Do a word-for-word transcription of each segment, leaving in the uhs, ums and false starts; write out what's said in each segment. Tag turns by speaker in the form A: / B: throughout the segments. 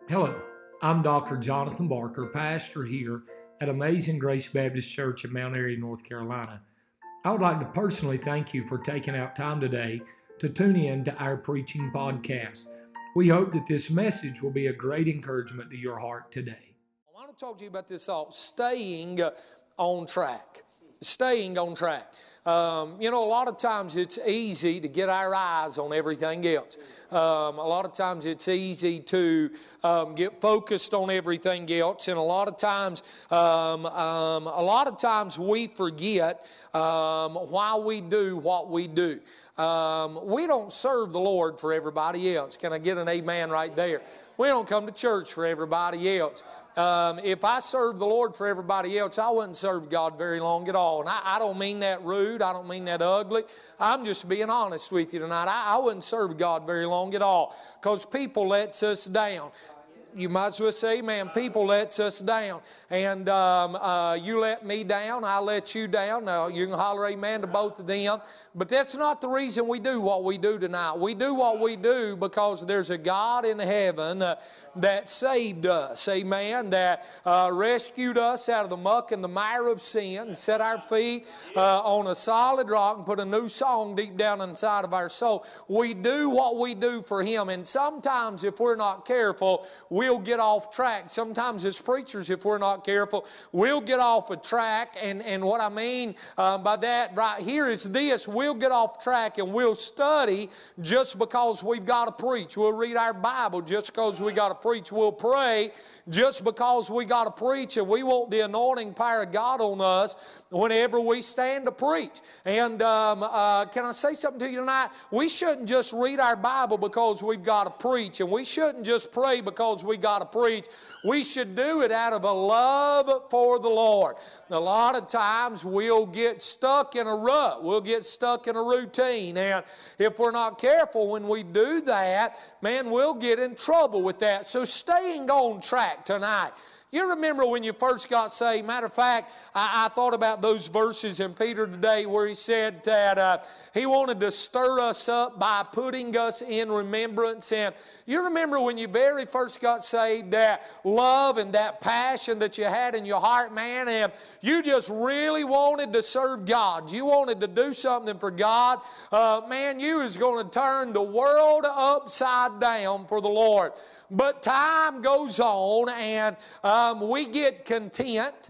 A: Hello, I'm Doctor Jonathan Barker, pastor here at Amazing Grace Baptist Church in Mount Airy, North Carolina. I would like to personally thank you for taking out time today to tune in to our preaching podcast. We hope that this message will be a great encouragement to your heart today.
B: I want to talk to you about this thought, staying on track. Staying on track. Um, you know, a lot of times it's easy to get our eyes on everything else. Um, a lot of times it's easy to um, get focused on everything else, and a lot of times, um, um, a lot of times we forget um, why we do what we do. Um, we don't serve the Lord for everybody else. Can I get an amen right there? We don't come to church for everybody else. Um, if I served the Lord for everybody else, I wouldn't serve God very long at all. And I, I don't mean that rude. I don't mean that ugly. I'm just being honest with you tonight. I, I wouldn't serve God very long at all because people lets us down. You might as well say, man, people lets us down. And um, uh, you let me down, I let you down. Now, you can holler amen to both of them. But that's not the reason we do what we do tonight. We do what we do because there's a God in heaven uh, that saved us, amen, that uh, rescued us out of the muck and the mire of sin, and set our feet uh, on a solid rock and put a new song deep down inside of our soul. We do what we do for Him. And sometimes if we're not careful, we We'll get off track. Sometimes as preachers, if we're not careful, we'll get off a track. And, and what I mean uh, by that right here is this. We'll get off track and we'll study just because we've got to preach. We'll read our Bible just because we got to preach. We'll pray just because we got to preach. And we want the anointing power of God on us whenever we stand to preach. And um, uh, can I say something to you tonight? We shouldn't just read our Bible because we've got to preach. And we shouldn't just pray because we got to preach. We should do it out of a love for the Lord. A lot of times we'll get stuck in a rut. We'll get stuck in a routine. And if we're not careful when we do that, man, we'll get in trouble with that. So staying on track tonight. You remember when you first got saved? Matter of fact, I, I thought about those verses in Peter today where he said that uh, he wanted to stir us up by putting us in remembrance. And you remember when you very first got saved, that love and that passion that you had in your heart, man, and you just really wanted to serve God. You wanted to do something for God. Uh, man, you was going to turn the world upside down for the Lord. But time goes on, and um, we get content.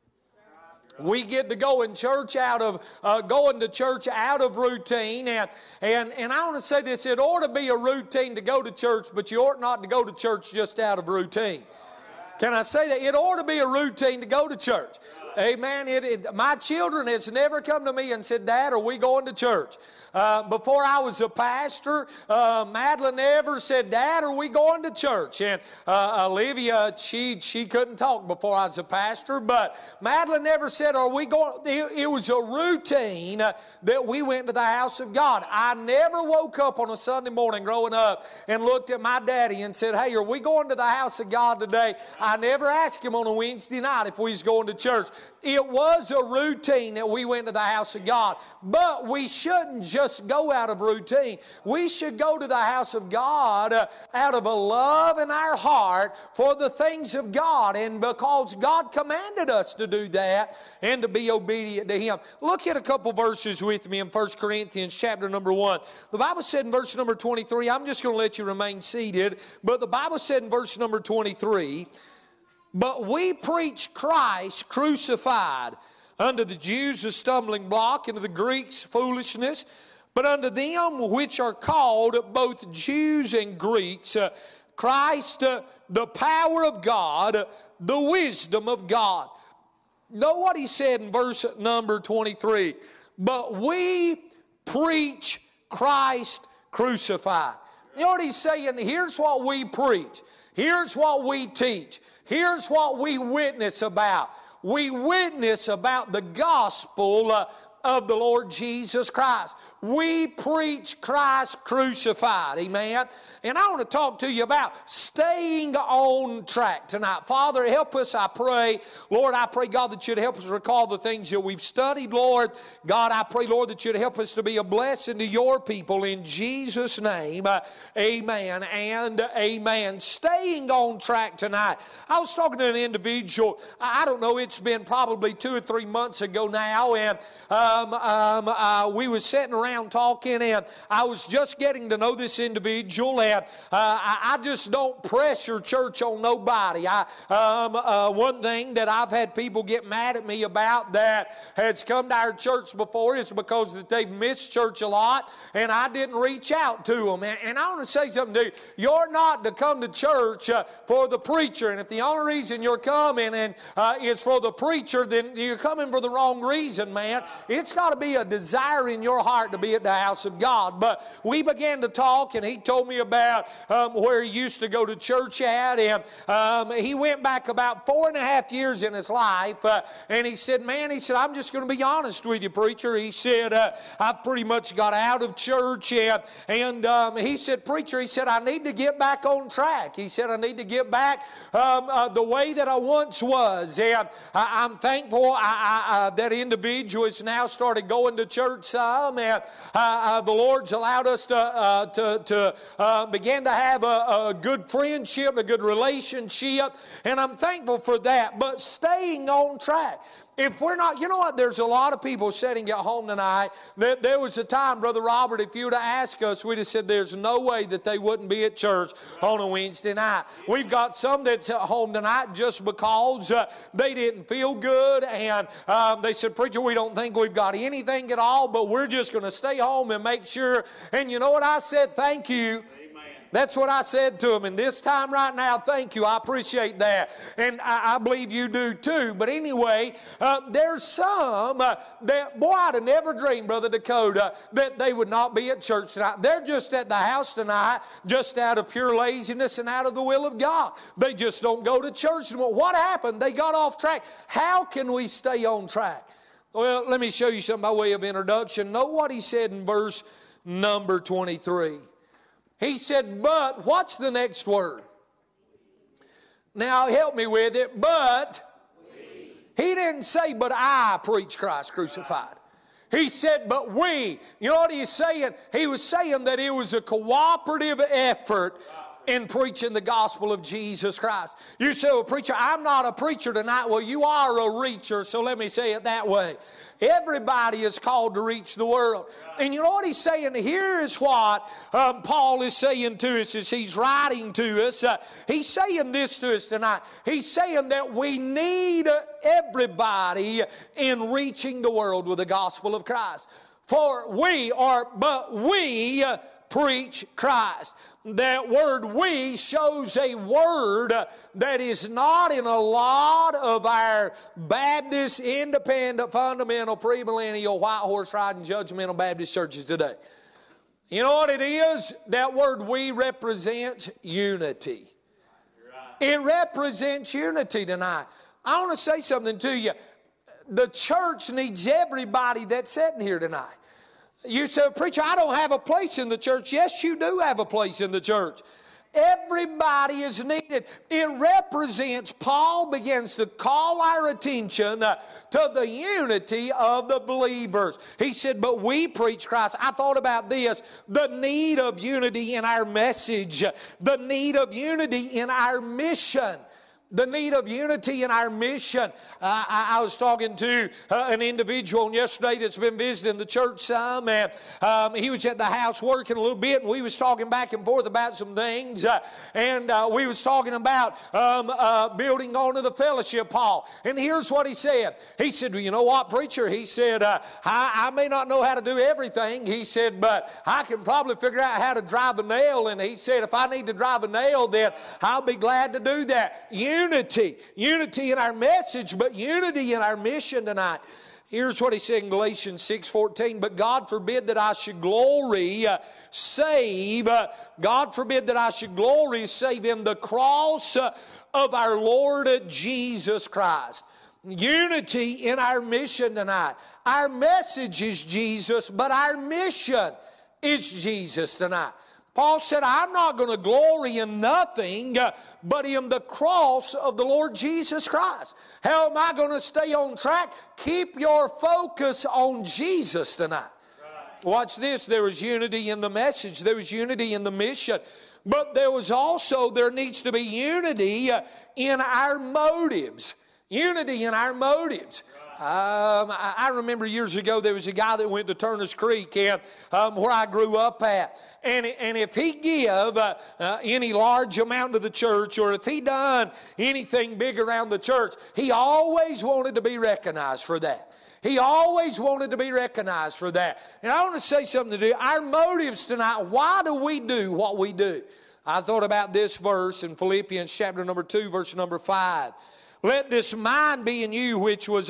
B: We get to go in church out of uh, going to church out of routine, and and and I want to say this: it ought to be a routine to go to church, but you ought not to go to church just out of routine. Can I say that? It ought to be a routine to go to church. Amen. It, it, my children has never come to me and said, "Dad, are we going to church?" Uh, before I was a pastor, uh, Madeline never said, "Dad, are we going to church?" And uh, Olivia, she she couldn't talk before I was a pastor, but Madeline never said, "Are we going?" It, it was a routine uh, that we went to the house of God. I never woke up on a Sunday morning growing up and looked at my daddy and said, "Hey, are we going to the house of God today?" I never asked him on a Wednesday night if we was going to church. It was a routine that we went to the house of God, but we shouldn't just go out of routine. We should go to the house of God uh, out of a love in our heart for the things of God, and because God commanded us to do that and to be obedient to Him. Look at a couple verses with me in First Corinthians chapter number one. The Bible said in verse number twenty-three, I'm just going to let you remain seated, but the Bible said in verse number twenty-three, "But we preach Christ crucified, unto the Jews a stumbling block, and to the Greeks foolishness, but unto them which are called, both Jews and Greeks, uh, Christ, uh, the power of God, uh, the wisdom of God." Know what he said in verse number twenty-three. But we preach Christ crucified. You know what he's saying? Here's what we preach. Here's what we teach. Here's what we witness about. We witness about the gospel uh, of the Lord Jesus Christ. We preach Christ crucified. Amen. And I want to talk to you about staying on track tonight. Father, help us, I pray. Lord, I pray, God, that you'd help us recall the things that we've studied, Lord. God, I pray, Lord, that you'd help us to be a blessing to your people in Jesus' name. Uh, amen and amen. Staying on track tonight. I was talking to an individual, I don't know, it's been probably two or three months ago now, and um, um, uh, we were sitting around talking, and I was just getting to know this individual, and uh, I, I just don't pressure church on nobody. I, um, uh, one thing that I've had people get mad at me about that has come to our church before is because that they've missed church a lot, and I didn't reach out to them. And, and I want to say something to you. You're not to come to church uh, for the preacher, and if the only reason you're coming and uh, it's for the preacher, then you're coming for the wrong reason, man. It's got to be a desire in your heart to be at the house of God. But we began to talk, and he told me about um, where he used to go to church at, and um, he went back about four and a half years in his life, uh, and he said, man, he said, I'm just going to be honest with you, preacher. He said, uh, I've pretty much got out of church, and, and um, he said, preacher, he said, I need to get back on track. He said, I need to get back um, uh, the way that I once was, and I, I'm thankful I, I, uh, that individual has now started going to church some, and uh, uh, the Lord's allowed us to, uh, to, to uh, begin to have a, a good friendship, a good relationship, and I'm thankful for that. But staying on track. If we're not, you know what, there's a lot of people sitting at home tonight. There, there was a time, Brother Robert, if you would have asked us, we'd have said there's no way that they wouldn't be at church on a Wednesday night. We've got some that's at home tonight just because uh, they didn't feel good, and um, they said, preacher, we don't think we've got anything at all, but we're just going to stay home and make sure. And you know what I said? Thank you. That's what I said to him. And this time right now, thank you. I appreciate that. And I, I believe you do too. But anyway, uh, there's some uh, that, boy, I'd have never dreamed, Brother Dakota, that they would not be at church tonight. They're just at the house tonight just out of pure laziness and out of the will of God. They just don't go to church anymore. What happened? They got off track. How can we stay on track? Well, let me show you something by way of introduction. Know what he said in verse number twenty-three. He said, but, what's the next word? Now, help me with it. But, he didn't say, but I preach Christ crucified. He said, but we. You know what he's saying? He was saying that it was a cooperative effort in preaching the gospel of Jesus Christ. You say, well, preacher, I'm not a preacher tonight. Well, you are a reacher, so let me say it that way. Everybody is called to reach the world. And you know what he's saying? Here is what um, Paul is saying to us as he's writing to us. Uh, he's saying this to us tonight. He's saying that we need everybody in reaching the world with the gospel of Christ. For we are, but we uh, preach Christ. That word we shows a word that is not in a lot of our Baptist, independent, fundamental, premillennial, white horse riding, judgmental Baptist churches today. You know what it is? That word we represents unity. It represents unity tonight. I want to say something to you. The church needs everybody that's sitting here tonight. You say, preacher, I don't have a place in the church. Yes, you do have a place in the church. Everybody is needed. It represents, Paul begins to call our attention uh, to the unity of the believers. He said, but we preach Christ. I thought about this, the need of unity in our message, the need of unity in our mission. The need of unity in our mission. Uh, I, I was talking to uh, an individual yesterday that's been visiting the church some, and um, he was at the house working a little bit, and we was talking back and forth about some things, uh, and uh, we was talking about um, uh, building onto the fellowship hall. And here's what he said. He said, well, you know what, preacher? He said, uh, I, I may not know how to do everything. He said, but I can probably figure out how to drive a nail. And he said, if I need to drive a nail, then I'll be glad to do that. You Unity. Unity in our message, but unity in our mission tonight. Here's what he said in Galatians six fourteen. But God forbid that I should glory, uh, save, uh, God forbid that I should glory, save in the cross uh, of our Lord Jesus Christ. Unity in our mission tonight. Our message is Jesus, but our mission is Jesus tonight. Paul said, I'm not going to glory in nothing uh, but in the cross of the Lord Jesus Christ. How am I going to stay on track? Keep your focus on Jesus tonight. Right. Watch this. There was unity in the message. There was unity in the mission. But there was also, there needs to be unity uh, in our motives. Unity in our motives. Um, I, I remember years ago there was a guy that went to Turner's Creek, and, um, where I grew up at. And, and if he give uh, uh, any large amount to the church, or if he done anything big around the church, he always wanted to be recognized for that. He always wanted to be recognized for that. And I want to say something to do. Our motives tonight, why do we do what we do? I thought about this verse in Philippians chapter number two, verse number five. Let this mind be in you, which was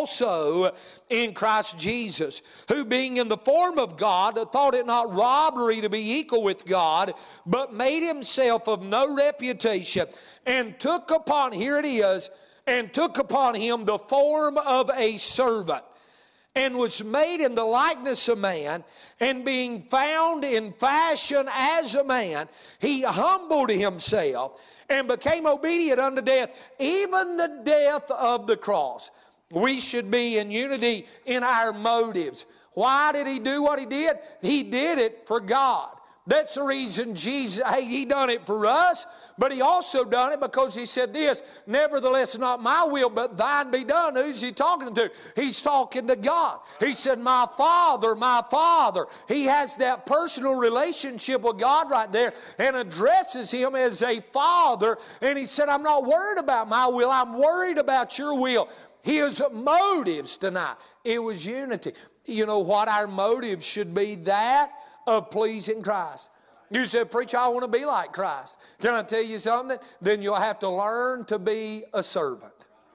B: also in Christ Jesus, who being in the form of God, thought it not robbery to be equal with God, but made himself of no reputation, and took upon, here it is, and took upon him the form of a servant, and was made in the likeness of man, and being found in fashion as a man, he humbled himself, and became obedient unto death, even the death of the cross. We should be in unity in our motives. Why did he do what he did? He did it for God. That's the reason Jesus, hey, he done it for us, but he also done it because he said this, nevertheless not my will, but thine be done. Who's he talking to? He's talking to God. He said, my Father, my Father. He has that personal relationship with God right there and addresses him as a Father. And he said, I'm not worried about my will. I'm worried about your will. His motives tonight, it was unity. You know what our motives should be? That of pleasing Christ. You said, preacher, I want to be like Christ. Can I tell you something? Then you'll have to learn to be a servant.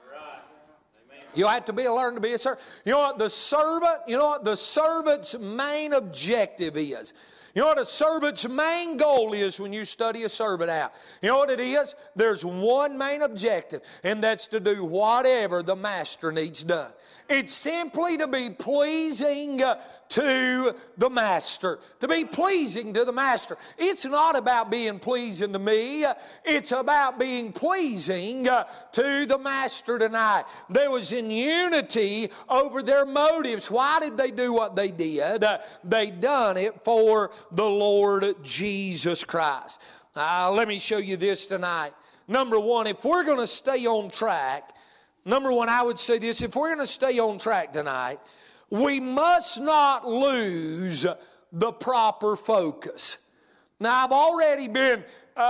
B: You'll have to be learn to be a servant. You know what the servant, you know what the servant's main objective is? You know what a servant's main goal is when you study a servant out? You know what it is? There's one main objective, and that's to do whatever the master needs done. It's simply to be pleasing uh, to the master. To be pleasing to the master. It's not about being pleasing to me. It's about being pleasing uh, to the master tonight. There was in unity over their motives. Why did they do what they did? Uh, they done it for the Lord Jesus Christ. Uh, let me show you this tonight. Number one, if we're going to stay on track, Number one, I would say this, if we're going to stay on track tonight, we must not lose the proper focus. Now, I've already been uh,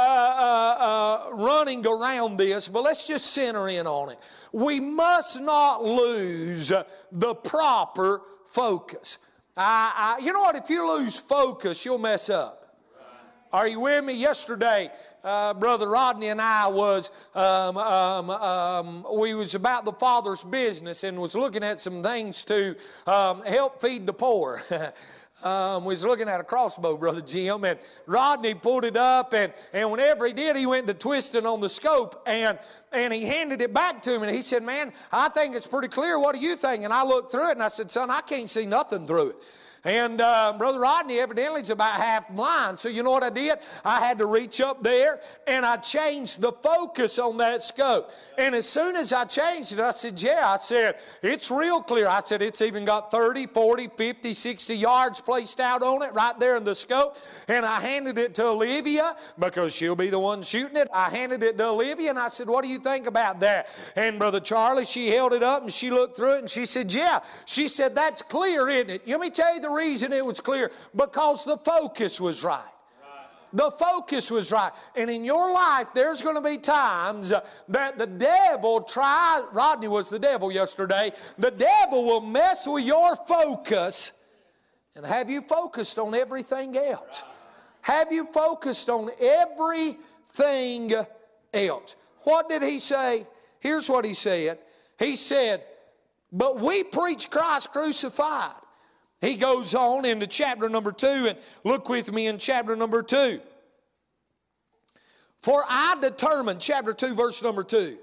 B: uh, uh, running around this, but let's just center in on it. We must not lose the proper focus. I, I, you know what? If you lose focus, you'll mess up. Are you with me? Yesterday, uh, Brother Rodney and I was, um, um, um, we was about the Father's business and was looking at some things to um, help feed the poor. um, we was looking at a crossbow, Brother Jim, and Rodney pulled it up, and, and whenever he did, he went to twisting on the scope, and, and he handed it back to me, and he said, man, I think it's pretty clear. What do you think? And I looked through it, and I said, son, I can't see nothing through it. And uh, Brother Rodney evidently is about half blind. So you know what I did? I had to reach up there and I changed the focus on that scope. And as soon as I changed it, I said, yeah, I said, it's real clear. I said, it's even got thirty, forty, fifty, sixty yards placed out on it right there in the scope. And I handed it to Olivia because she'll be the one shooting it. I handed it to Olivia and I said, what do you think about that? And Brother Charlie, she held it up and she looked through it and she said, yeah. She said, that's clear, isn't it? Let me tell you the reason it was clear, because the focus was right. The focus was right. And in your life, there's going to be times that the devil tries, Rodney was the devil yesterday, the devil will mess with your focus and have you focused on everything else. Have you focused on everything else. What did he say? Here's what he said. He said, but we preach Christ crucified. He goes on into chapter number two, and look with me in chapter number two. For I determined, chapter two, verse number two,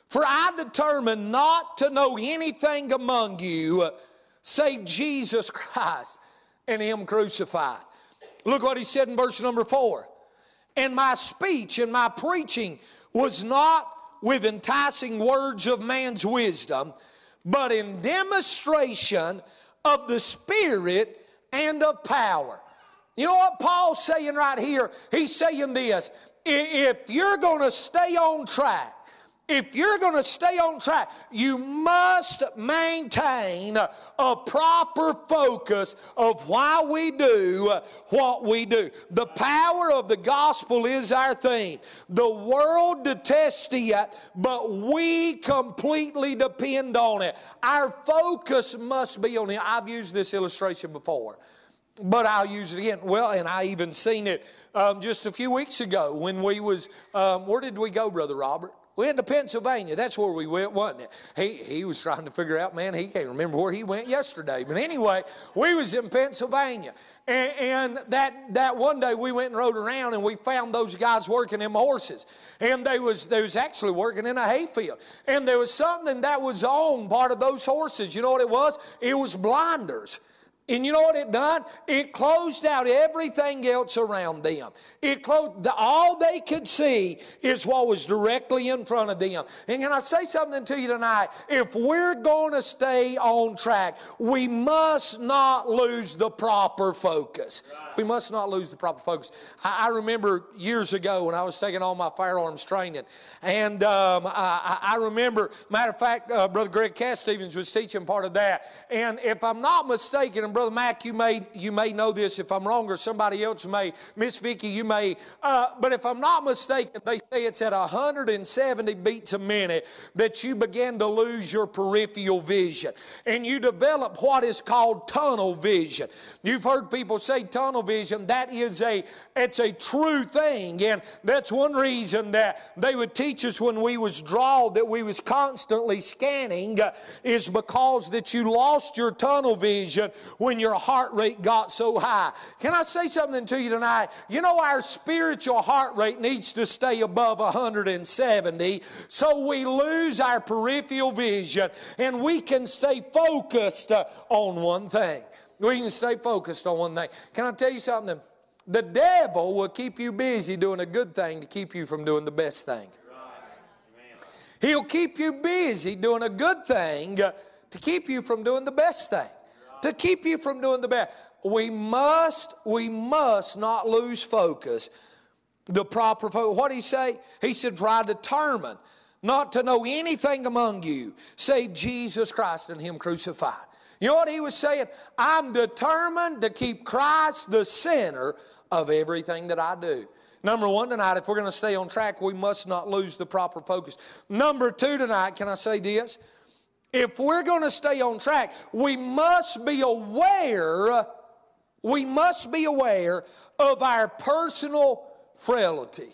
B: For I determined not to know anything among you save Jesus Christ and Him crucified. Look what he said in verse number four. And my speech and my preaching was not with enticing words of man's wisdom, but in demonstration of the Spirit and of power. You know what Paul's saying right here? He's saying this. If you're going to stay on track, if you're going to stay on track, you must maintain a proper focus of why we do what we do. The power of the gospel is our theme. The world detests it, but we completely depend on it. Our focus must be on it. I've used this illustration before, but I'll use it again. Well, and I even seen it um, just a few weeks ago when we was, um, where did we go, Brother Robert? We went to Pennsylvania. That's where we went, wasn't it? He, he was trying to figure out, man, he can't remember where he went yesterday. But anyway, we was in Pennsylvania. And, and that, that one day we went and rode around and we found those guys working them horses. And they was, they was actually working in a hayfield. And there was something that was on part of those horses. You know what it was? It was blinders. And you know what it done? It closed out everything else around them. It closed, the, all they could see is what was directly in front of them. And can I say something to you tonight? If we're going to stay on track, we must not lose the proper focus. We must not lose the proper focus. I, I remember years ago when I was taking all my firearms training, and um, I, I remember, matter of fact, uh, Brother Greg Cass Stevens was teaching part of that. And if I'm not mistaken, and Brother Mack, you may you may know this if I'm wrong, or somebody else may, Miss Vicki, you may, uh, but if I'm not mistaken, they say it's at one hundred seventy beats a minute that you begin to lose your peripheral vision, and you develop what is called tunnel vision. You've heard people say tunnel vision. That is a, it's a true thing, and that's one reason that they would teach us when we was drawn that we was constantly scanning uh, is because that you lost your tunnel vision when your heart rate got so high. Can I say something to you tonight? You know, our spiritual heart rate needs to stay above one hundred seventy so we lose our peripheral vision and we can stay focused uh, on one thing. We can stay focused on one thing. Can I tell you something? The devil will keep you busy doing a good thing to keep you from doing the best thing. He'll keep you busy doing a good thing to keep you from doing the best thing. To keep you from doing the best. We must, we must not lose focus. The proper focus. What did he say? He said, for I determined not to know anything among you save Jesus Christ and Him crucified. You know what he was saying? I'm determined to keep Christ the center of everything that I do. Number one tonight, if we're going to stay on track, we must not lose the proper focus. Number two tonight, can I say this? If we're going to stay on track, we must be aware, we must be aware of our personal frailty.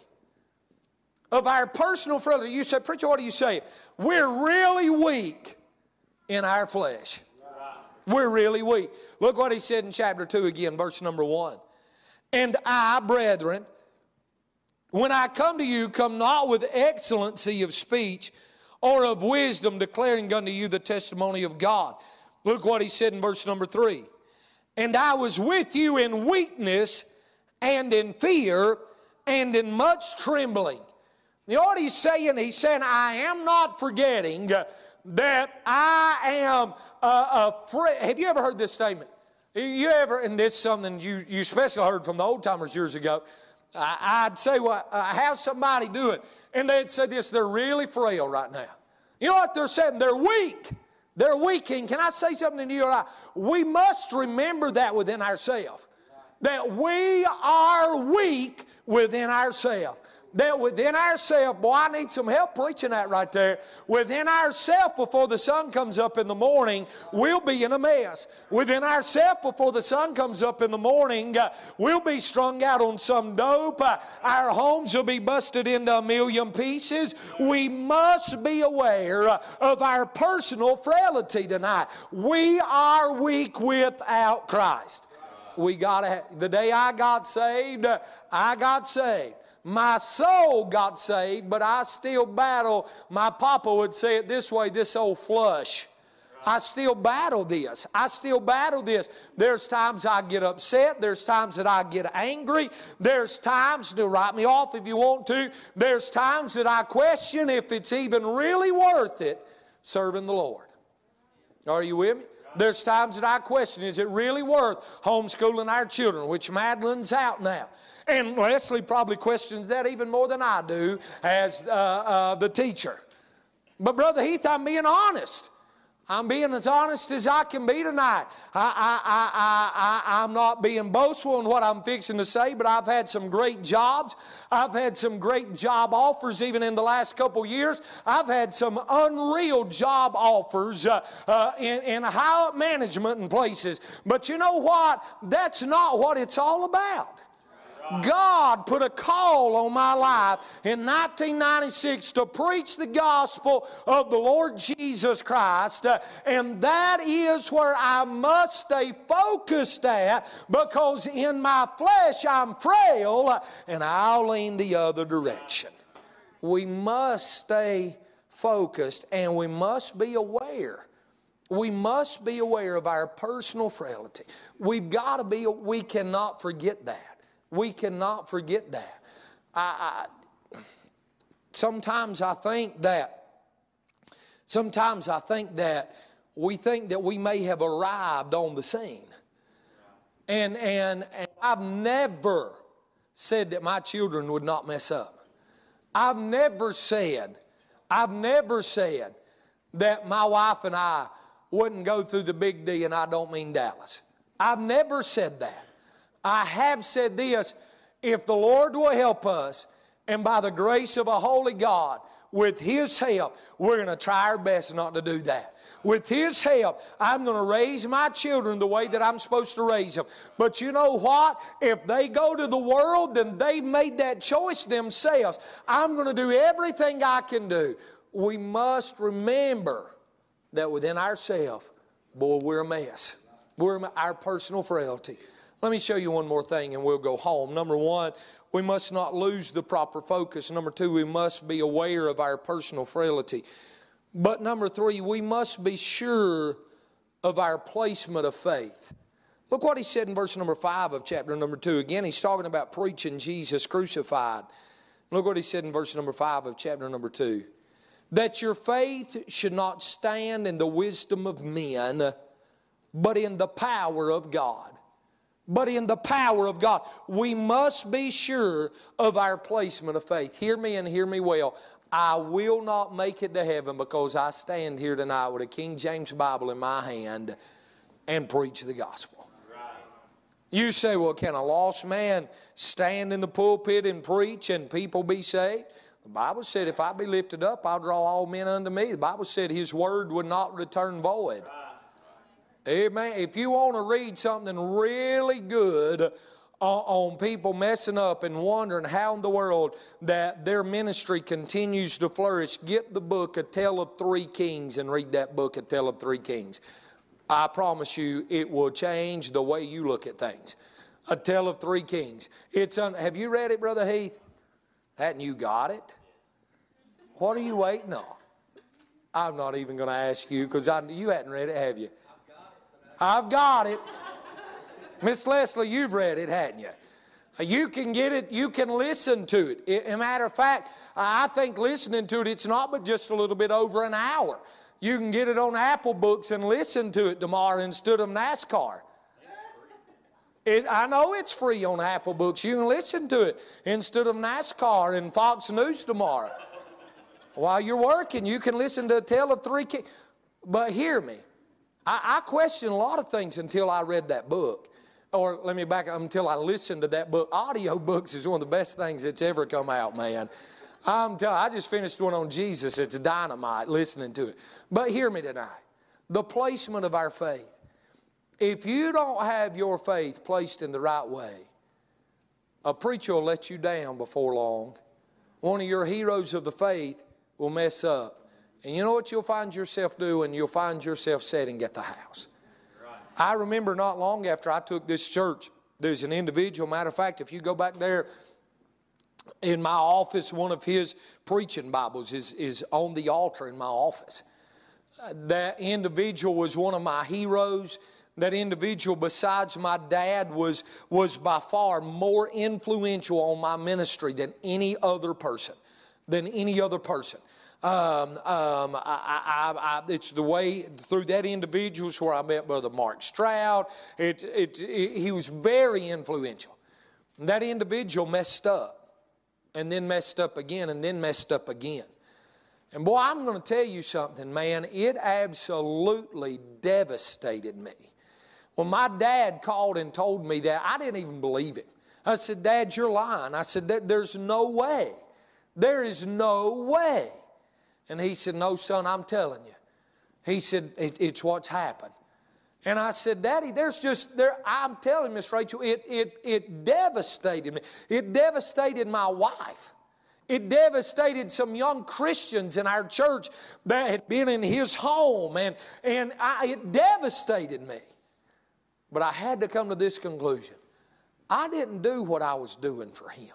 B: Of our personal frailty. You say, preacher, what do you say? We're really weak in our flesh. We're really weak. Look what he said in chapter two again, verse number one. And I, brethren, when I come to you, come not with excellency of speech or of wisdom, declaring unto you the testimony of God. Look what he said in verse number three. And I was with you in weakness and in fear and in much trembling. You know what he's saying? He's saying, I am not forgetting that I am uh, afraid. Have you ever heard this statement? You ever, and this is something you, you especially heard from the old timers years ago. I, I'd say, well, I have somebody do it. And they'd say this, they're really frail right now. You know what they're saying? They're weak. They're weak. And can I say something to you? We must remember that within ourselves. That we are weak within ourselves. That within ourselves, boy, I need some help preaching that right there. Within ourselves, before the sun comes up in the morning, we'll be in a mess. Within ourselves, before the sun comes up in the morning, uh, we'll be strung out on some dope. Uh, our homes will be busted into a million pieces. We must be aware uh, of our personal frailty tonight. We are weak without Christ. We gotta have, the day I got saved, uh, I got saved. My soul got saved, but I still battle. My papa would say it this way, this old flush. I still battle this. I still battle this. There's times I get upset. There's times that I get angry. There's times, to write me off if you want to, there's times that I question if it's even really worth it serving the Lord. Are you with me? There's times that I question, is it really worth homeschooling our children, which Madeline's out now. And Leslie probably questions that even more than I do as uh, uh, the teacher. But Brother Heath, I'm being honest. I'm being as honest as I can be tonight. I, I, I, I, I, I'm not being boastful in what I'm fixing to say, but I've had some great jobs. I've had some great job offers even in the last couple years. I've had some unreal job offers uh, uh, in, in high management and places. But you know what? That's not what it's all about. God put a call on my life in nineteen ninety-six to preach the gospel of the Lord Jesus Christ, uh, and that is where I must stay focused at, because in my flesh I'm frail uh, and I'll lean the other direction. We must stay focused, and we must be aware. We must be aware of our personal frailty. We've got to be, we cannot forget that. We cannot forget that. I, I, sometimes I think that, sometimes I think that we think that we may have arrived on the scene. And, and, and I've never said that my children would not mess up. I've never said, I've never said that my wife and I wouldn't go through the big D, and I don't mean Dallas. I've never said that. I have said this, if the Lord will help us, and by the grace of a holy God, with His help, we're going to try our best not to do that. With His help, I'm going to raise my children the way that I'm supposed to raise them. But you know what? If they go to the world, then they've made that choice themselves. I'm going to do everything I can do. We must remember that within ourselves, boy, we're a mess. We're our personal frailty. Let me show you one more thing and we'll go home. Number one, we must not lose the proper focus. Number two, we must be aware of our personal frailty. But number three, we must be sure of our placement of faith. Look what he said in verse number five of chapter number two. Again, he's talking about preaching Jesus crucified. Look what he said in verse number five of chapter number two. That your faith should not stand in the wisdom of men, but in the power of God. But in the power of God. We must be sure of our placement of faith. Hear me and hear me well. I will not make it to heaven because I stand here tonight with a King James Bible in my hand and preach the gospel. You say, well, can a lost man stand in the pulpit and preach and people be saved? The Bible said, if I be lifted up, I'll draw all men unto me. The Bible said His word would not return void. Amen. If you want to read something really good on, on people messing up and wondering how in the world that their ministry continues to flourish, get the book A Tale of Three Kings and read that book, A Tale of Three Kings. I promise you it will change the way you look at things. A Tale of Three Kings. It's un- Have you read it, Brother Heath? Hadn't you got it? What are you waiting on? I'm not even going to ask you because you hadn't read it, have you? I've got it. Miss Leslie, you've read it, hadn't you? You can get it, you can listen to it. As a matter of fact, I think listening to it, it's not but just a little bit over an hour. You can get it on Apple Books and listen to it tomorrow instead of NASCAR. It, I know it's free on Apple Books. You can listen to it instead of NASCAR and Fox News tomorrow. While you're working, you can listen to A Tale of Three Kings. But hear me. I, I questioned a lot of things until I read that book. Or let me back up, until I listened to that book. Audio books is one of the best things that's ever come out, man. I'm telling you, I just finished one on Jesus. It's dynamite listening to it. But hear me tonight. The placement of our faith. If you don't have your faith placed in the right way, a preacher will let you down before long. One of your heroes of the faith will mess up. And you know what you'll find yourself doing? You'll find yourself sitting at the house. Right. I remember not long after I took this church, there's an individual, matter of fact, if you go back there in my office, one of his preaching Bibles is, is on the altar in my office. Uh, that individual was one of my heroes. That individual, besides my dad, was, was by far more influential on my ministry than any other person. Than any other person. Um, um, I, I, I, it's the way, through that individual is where I met Brother Mark Stroud. It, it, it, he was very influential. And that individual messed up, and then messed up again, and then messed up again. And boy, I'm going to tell you something, man. It absolutely devastated me. When my dad called and told me that, I didn't even believe it. I said, Dad, you're lying. I said, there's no way. There is no way. And he said, no, son, I'm telling you. He said, it, it's what's happened. And I said, Daddy, there's just, there. I'm telling Miss Rachel, it, it, it devastated me. It devastated my wife. It devastated some young Christians in our church that had been in his home. And, and I, it devastated me. But I had to come to this conclusion. I didn't do what I was doing for him.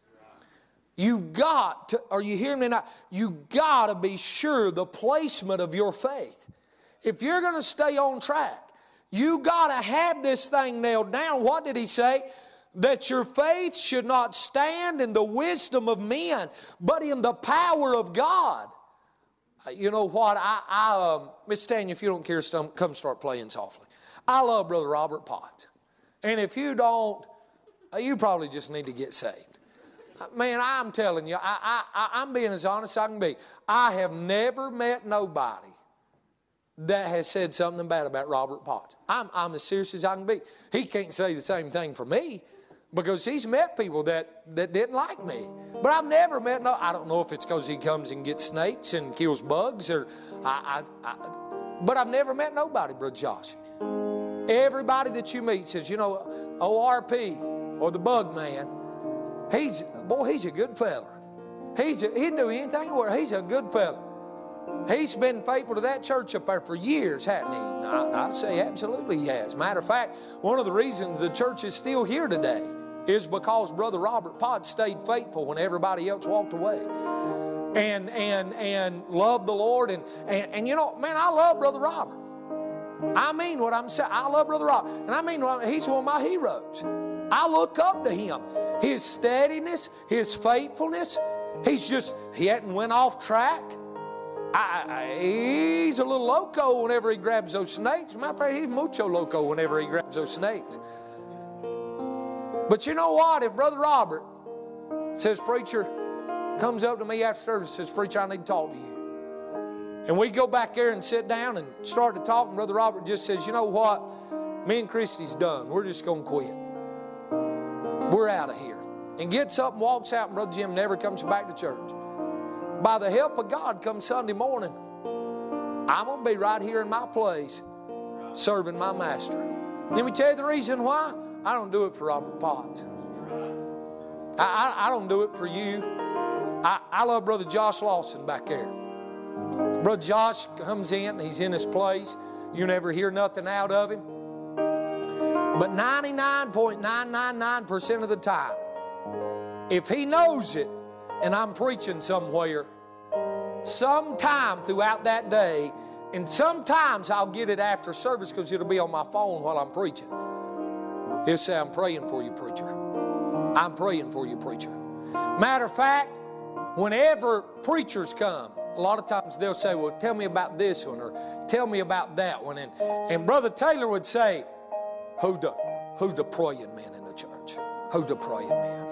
B: You've got to, are you hearing me now? You've got to be sure the placement of your faith. If you're going to stay on track, you got to have this thing nailed down. What did he say? That your faith should not stand in the wisdom of men, but in the power of God. You know what? I, I um, Miss Tanya, if you don't care, come start playing softly. I love Brother Robert Potts. And if you don't, you probably just need to get saved. Man, I'm telling you, I, I, I'm being as honest as I can be. I have never met nobody that has said something bad about Robert Potts. I'm, I'm as serious as I can be. He can't say the same thing for me because he's met people that, that didn't like me. But I've never met, no, I don't know if it's because he comes and gets snakes and kills bugs or, I, I, I, but I've never met nobody, Brother Josh. Everybody that you meet says, you know, O R P or the Bug Man, he's, boy, he's a good fella. He's a, he'd do anything where he's a good fella. He's been faithful to that church up there for years, hasn't he? I, I'd say absolutely he has. Matter of fact, one of the reasons the church is still here today is because Brother Robert Potts stayed faithful when everybody else walked away. And and and loved the Lord. And, and, and you know, man, I love Brother Robert. I mean what I'm saying. I love Brother Robert. And I mean, he's one of my heroes. I look up to him. His steadiness, his faithfulness. He's just, he hadn't went off track. I, I, he's a little loco whenever he grabs those snakes. Matter of fact, he's mucho loco whenever he grabs those snakes. But you know what? If Brother Robert says, preacher, comes up to me after service and says, preacher, I need to talk to you. And we go back there and sit down and start to talk, and Brother Robert just says, you know what? Me and Christy's done. We're just going to quit. We're out of here. And gets up and walks out, and Brother Jim never comes back to church. By the help of God, come Sunday morning, I'm going to be right here in my place serving my master. Let me tell you the reason why. I don't do it for Robert Potts. I, I, I don't do it for you. I, I love Brother Josh Lawson back there. Brother Josh comes in, he's in his place. You never hear nothing out of him. But ninety-nine point nine nine nine percent of the time, if he knows it and I'm preaching somewhere, sometime throughout that day, and sometimes I'll get it after service because it'll be on my phone while I'm preaching. He'll say, I'm praying for you, preacher. I'm praying for you, preacher. Matter of fact, whenever preachers come, a lot of times they'll say, well, tell me about this one or tell me about that one. And, and Brother Taylor would say, who the, who the praying man in the church? Who the praying man?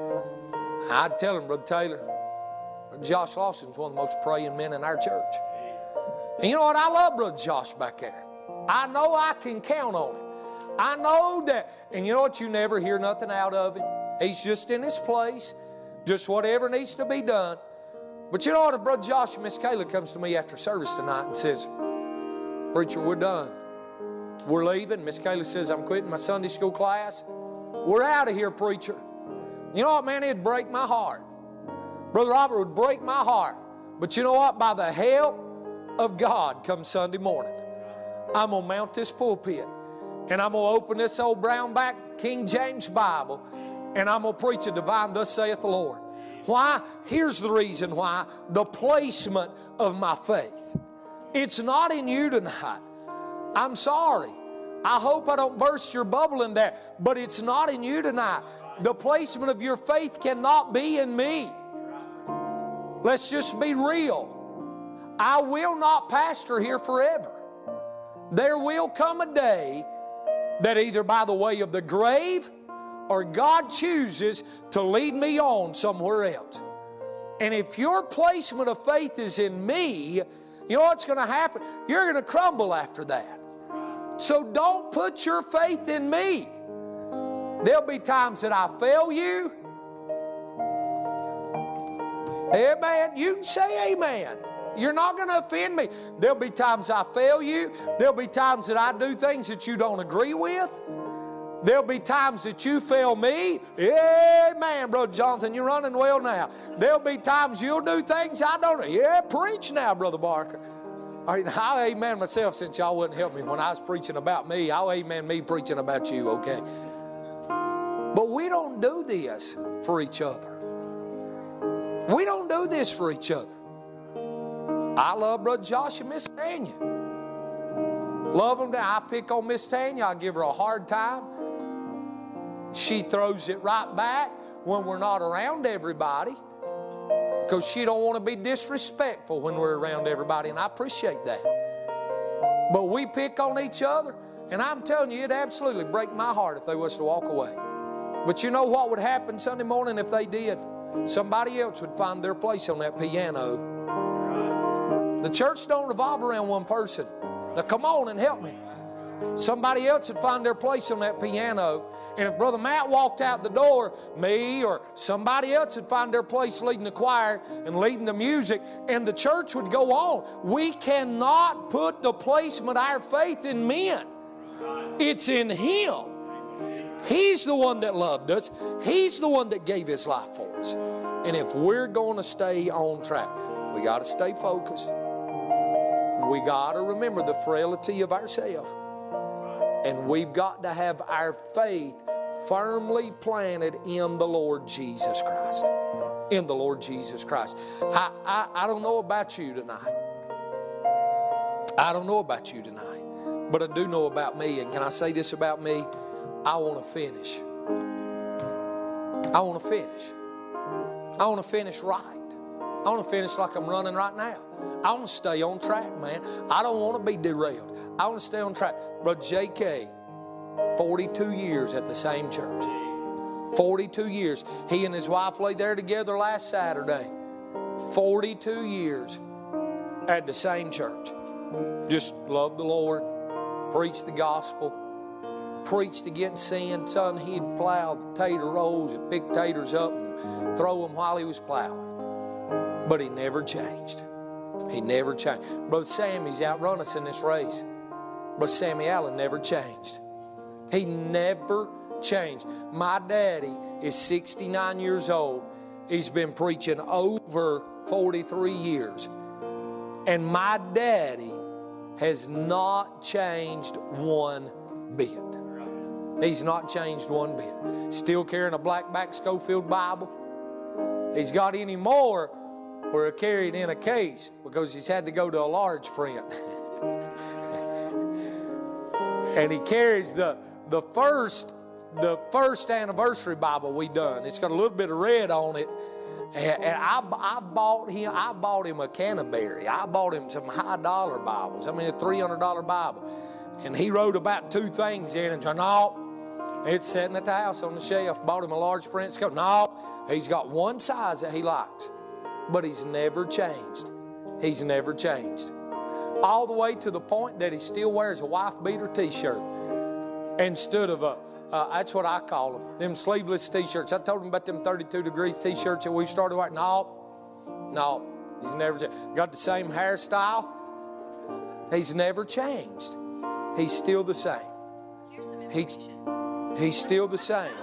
B: I'd tell him, Brother Taylor, Josh Lawson's one of the most praying men in our church. And you know what? I love Brother Josh back there. I know I can count on him. I know that, and you know what? You never hear nothing out of him. He's just in his place, just whatever needs to be done. But you know what? If Brother Josh and Miss Kayla comes to me after service tonight and says, preacher, we're done. We're leaving. Miss Kayla says, I'm quitting my Sunday school class. We're out of here, preacher. You know what, man? It'd break my heart. Brother Robert would break my heart. But you know what? By the help of God, come Sunday morning, I'm going to mount this pulpit and I'm going to open this old brown back King James Bible and I'm going to preach a divine thus saith the Lord. Why? Here's the reason why. The placement of my faith. It's not in you tonight. I'm sorry. I hope I don't burst your bubble in that, but it's not in you tonight. The placement of your faith cannot be in me. Let's just be real. I will not pastor here forever. There will come a day that either by the way of the grave or God chooses to lead me on somewhere else. And if your placement of faith is in me, you know what's going to happen? You're going to crumble after that. So don't put your faith in me. There'll be times that I fail you. Amen. You can say amen. You're not going to offend me. There'll be times I fail you. There'll be times that I do things that you don't agree with. There'll be times that you fail me. Amen, Brother Jonathan, you're running well now. There'll be times you'll do things I don't. Yeah, preach now, Brother Barker. All right, I'll amen myself since y'all wouldn't help me when I was preaching about me. I'll amen me preaching about you, okay? But we don't do this for each other. We don't do this for each other. I love Brother Josh and Miss Tanya. Love them. I pick on Miss Tanya. I give her a hard time. She throws it right back when we're not around everybody because she don't want to be disrespectful when we're around everybody, and I appreciate that. But we pick on each other, and I'm telling you, it'd absolutely break my heart if they was to walk away. But you know what would happen Sunday morning if they did? Somebody else would find their place on that piano. The church don't revolve around one person. Now come on and help me. Somebody else would find their place on that piano. And if Brother Matt walked out the door, me or somebody else would find their place leading the choir and leading the music, and the church would go on. We cannot put the placement of our faith in men. It's in Him. He's the one that loved us. He's the one that gave His life for us. And if we're going to stay on track, we got to stay focused. We got to remember the frailty of ourselves. And we've got to have our faith firmly planted in the Lord Jesus Christ. In the Lord Jesus Christ. I, I, I don't know about you tonight. I don't know about you tonight. But I do know about me. And can I say this about me? I want to finish. I want to finish. I want to finish right. I want to finish like I'm running right now. I want to stay on track, man. I don't want to be derailed. I want to stay on track. Brother J K, forty-two years at the same church. forty-two years. He and his wife lay there together last Saturday. forty-two years at the same church. Just love the Lord. Preach the gospel. Preached against sin. Son, he'd plow the tater rolls and pick taters up and throw them while he was plowing. But he never changed. He never changed. Brother Sammy's outrun us in this race. But Sammy Allen never changed. He never changed. My daddy is sixty-nine years old. He's been preaching over forty-three years. And my daddy has not changed one bit. He's not changed one bit. Still carrying a blackback Schofield Bible. He's got any more where he carried in a case because he's had to go to a large print. And he carries the, the first the first anniversary Bible we done. It's got a little bit of red on it. And, and I, I bought him I bought him a Canterbury. I bought him some high dollar Bibles. I mean a three hundred dollar Bible. And he wrote about two things in it and said, no, it's sitting at the house on the shelf. Bought him a large print scope. No, he's got one size that he likes. But he's never changed. He's never changed. All the way to the point that he still wears a wife-beater t-shirt instead of a, uh, that's what I call them, them sleeveless t-shirts. I told him about them thirty-two degrees t-shirts that we started wearing. No, no, he's never changed. Got the same hairstyle. He's never changed. He's still the same.
C: Here's some
B: He's,
C: information.
B: he's still the same.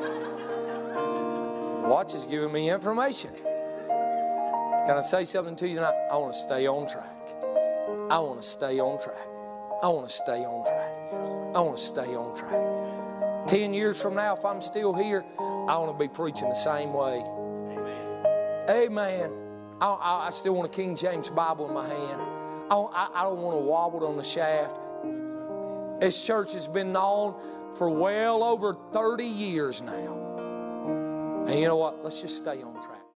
B: Watch is giving me information. Can I say something to you tonight? I want to stay on track. I want to stay on track. I want to stay on track. I want to stay on track. Ten years from now, if I'm still here, I want to be preaching the same way. Amen. I, I, I still want a King James Bible in my hand. I don't, I, I don't want to wobble on the shaft. This church has been known for well over thirty years now. And you know what? Let's just stay on track.